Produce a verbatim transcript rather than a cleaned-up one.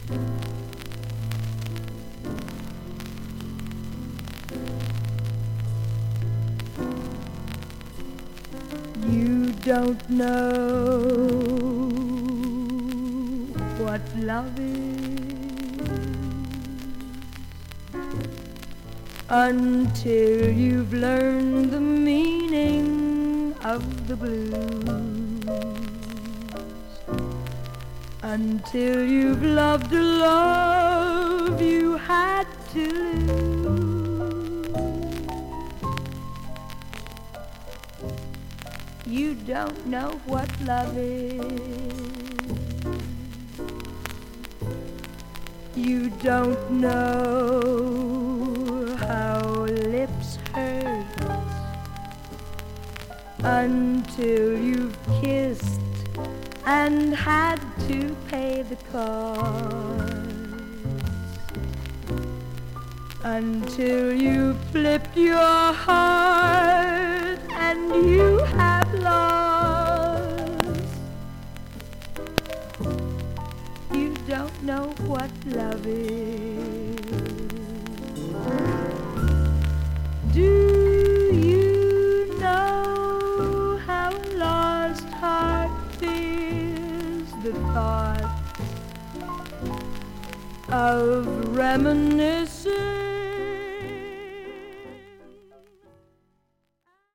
You don't know what love is until you've learned the meaning of the blues, until you've loved a love you had to lose. You don't know what love is. You don't know how lips hurt until you've kissed and had to pay the cost, until you flipped your heart and you have lost. You don't know what love is. Do you know how a lost heart feels the thought of reminiscing